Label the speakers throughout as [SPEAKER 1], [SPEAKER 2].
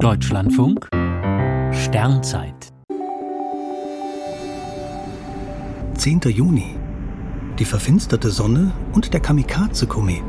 [SPEAKER 1] Deutschlandfunk Sternzeit
[SPEAKER 2] 10. Juni. Die verfinsterte Sonne und der Kamikaze-Komet.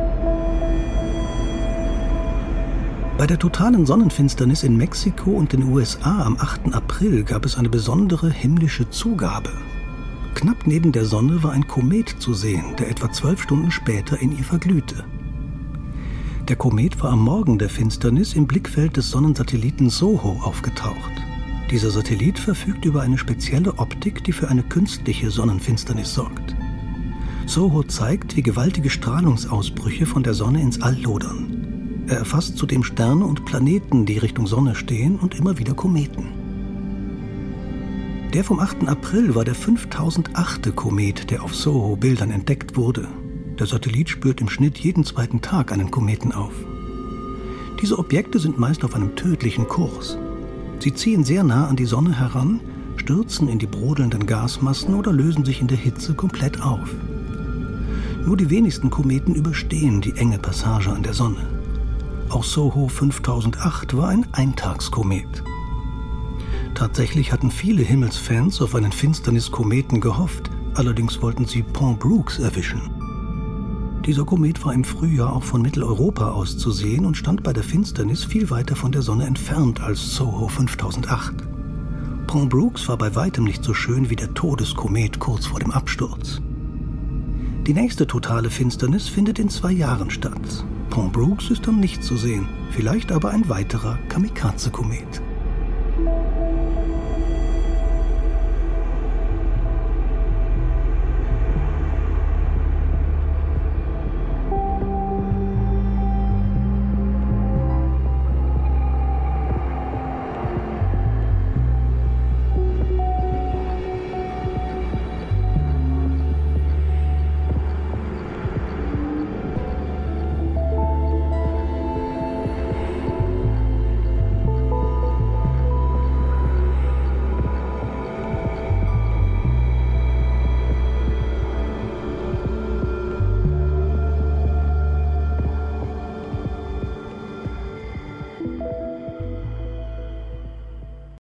[SPEAKER 2] Bei der totalen Sonnenfinsternis in Mexiko und den USA am 8. April gab es eine besondere himmlische Zugabe. Knapp neben der Sonne war ein Komet zu sehen, der etwa 12 Stunden später in ihr verglühte. Der Komet war am Morgen der Finsternis im Blickfeld des Sonnensatelliten SOHO aufgetaucht. Dieser Satellit verfügt über eine spezielle Optik, die für eine künstliche Sonnenfinsternis sorgt. SOHO zeigt, wie gewaltige Strahlungsausbrüche von der Sonne ins All lodern. Er erfasst zudem Sterne und Planeten, die Richtung Sonne stehen, und immer wieder Kometen. Der vom 8. April war der 5008. Komet, der auf SOHO-Bildern entdeckt wurde. Der Satellit spürt im Schnitt jeden zweiten Tag einen Kometen auf. Diese Objekte sind meist auf einem tödlichen Kurs. Sie ziehen sehr nah an die Sonne heran, stürzen in die brodelnden Gasmassen oder lösen sich in der Hitze komplett auf. Nur die wenigsten Kometen überstehen die enge Passage an der Sonne. Auch SOHO 5008 war ein Eintagskomet. Tatsächlich hatten viele Himmelsfans auf einen Finsterniskometen gehofft, allerdings wollten sie Pont-Brooks erwischen. Dieser Komet war im Frühjahr auch von Mitteleuropa aus zu sehen und stand bei der Finsternis viel weiter von der Sonne entfernt als SOHO 5008. Pont-Brooks war bei weitem nicht so schön wie der Todeskomet kurz vor dem Absturz. Die nächste totale Finsternis findet in 2 Jahren statt. Pont-Brooks ist dann nicht zu sehen, vielleicht aber ein weiterer Kamikaze-Komet.